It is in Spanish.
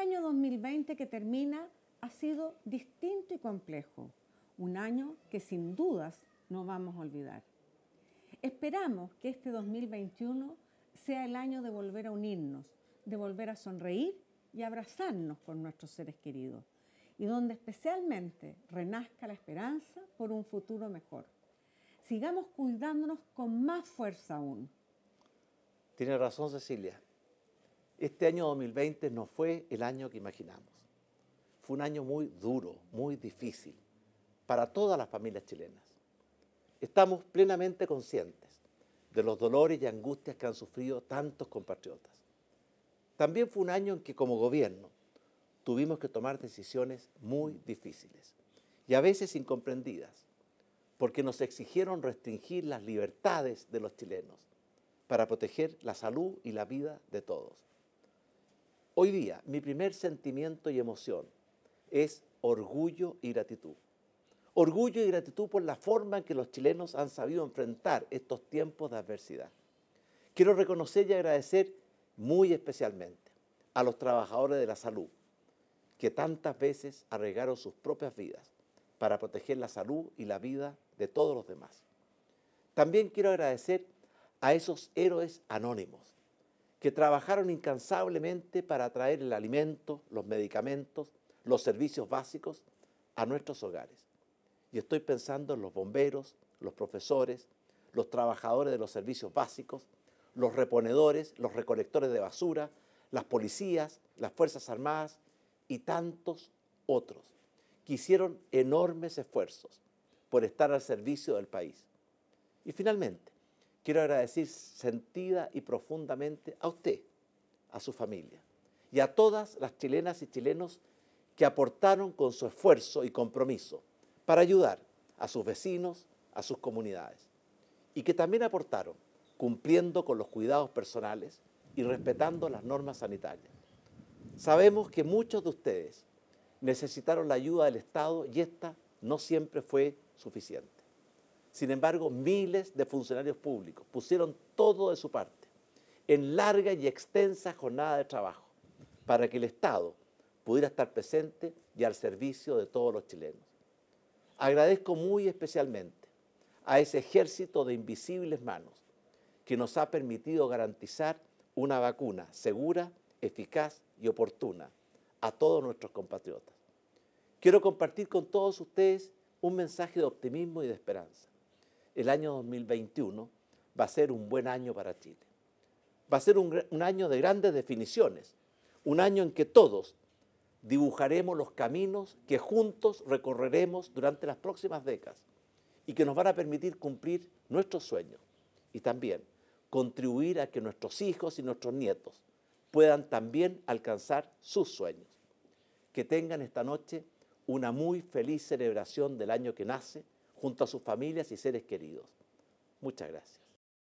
año 2020 que termina ha sido distinto y complejo, un año que sin dudas no vamos a olvidar. Esperamos que este 2021 sea el año de volver a unirnos, de volver a sonreír y abrazarnos con nuestros seres queridos, y donde especialmente renazca la esperanza por un futuro mejor. Sigamos cuidándonos con más fuerza aún. Tiene razón, Cecilia. Este año 2020 no fue el año que imaginamos. Fue un año muy duro, muy difícil para todas las familias chilenas. Estamos plenamente conscientes de los dolores y angustias que han sufrido tantos compatriotas. También fue un año en que como gobierno tuvimos que tomar decisiones muy difíciles y a veces incomprendidas, porque nos exigieron restringir las libertades de los chilenos para proteger la salud y la vida de todos. Hoy día, mi primer sentimiento y emoción es orgullo y gratitud. Orgullo y gratitud por la forma en que los chilenos han sabido enfrentar estos tiempos de adversidad. Quiero reconocer y agradecer muy especialmente a los trabajadores de la salud, que tantas veces arriesgaron sus propias vidas para proteger la salud y la vida de todos los demás. También quiero agradecer a esos héroes anónimos que trabajaron incansablemente para traer el alimento, los medicamentos, los servicios básicos a nuestros hogares. Y estoy pensando en los bomberos, los profesores, los trabajadores de los servicios básicos, los reponedores, los recolectores de basura, las policías, las Fuerzas Armadas y tantos otros que hicieron enormes esfuerzos por estar al servicio del país. Y finalmente, quiero agradecer sentida y profundamente a usted, a su familia y a todas las chilenas y chilenos que aportaron con su esfuerzo y compromiso para ayudar a sus vecinos, a sus comunidades, y que también aportaron cumpliendo con los cuidados personales y respetando las normas sanitarias. Sabemos que muchos de ustedes necesitaron la ayuda del Estado y esta no siempre fue suficiente. Sin embargo, miles de funcionarios públicos pusieron todo de su parte en larga y extensa jornada de trabajo para que el Estado pudiera estar presente y al servicio de todos los chilenos. Agradezco muy especialmente a ese ejército de invisibles manos que nos ha permitido garantizar una vacuna segura, eficaz y oportuna a todos nuestros compatriotas. Quiero compartir con todos ustedes un mensaje de optimismo y de esperanza. El año 2021 va a ser un buen año para Chile. Va a ser un año de grandes definiciones, un año en que todos dibujaremos los caminos que juntos recorreremos durante las próximas décadas y que nos van a permitir cumplir nuestros sueños y también contribuir a que nuestros hijos y nuestros nietos puedan también alcanzar sus sueños. Que tengan esta noche una muy feliz celebración del año que nace junto a sus familias y seres queridos. Muchas gracias.